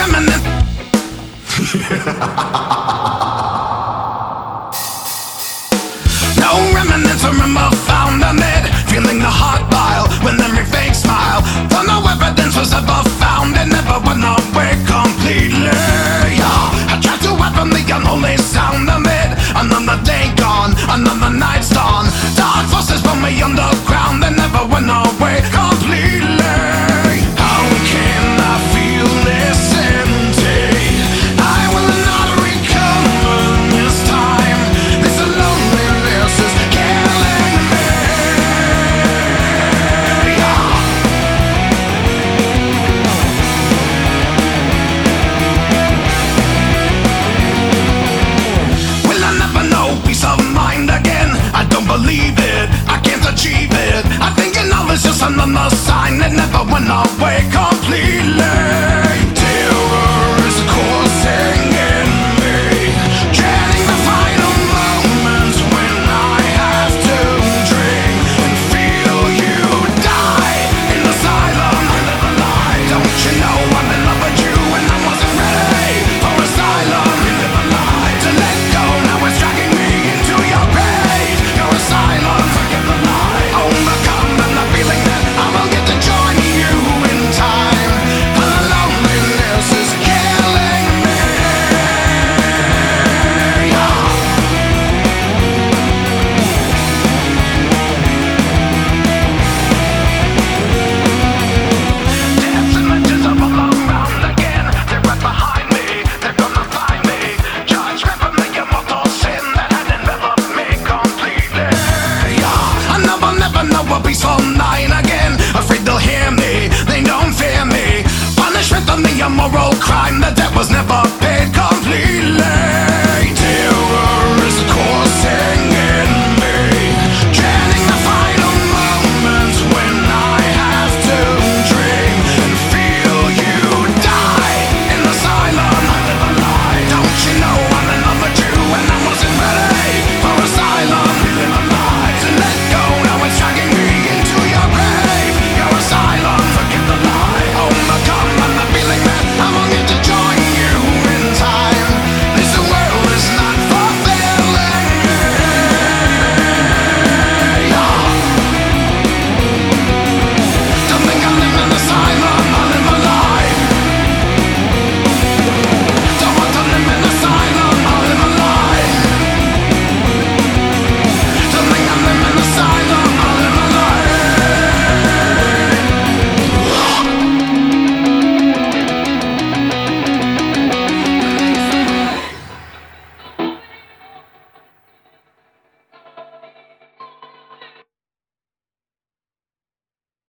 remnant. No remnants of remember found amid feeling the heart bile when every fake smile. For no evidence was ever found, and never went away completely. Yeah. I tried to hide from the unholy sound amid another day gone, another night's dawn. Dark forces from me underground, they never went away completely. How can I feel this empty? I will not recover this time. This loneliness is killing me. Will I never know peace of mind again? I don't believe it, I can't achieve it. I think it's just another sign that never went away completely.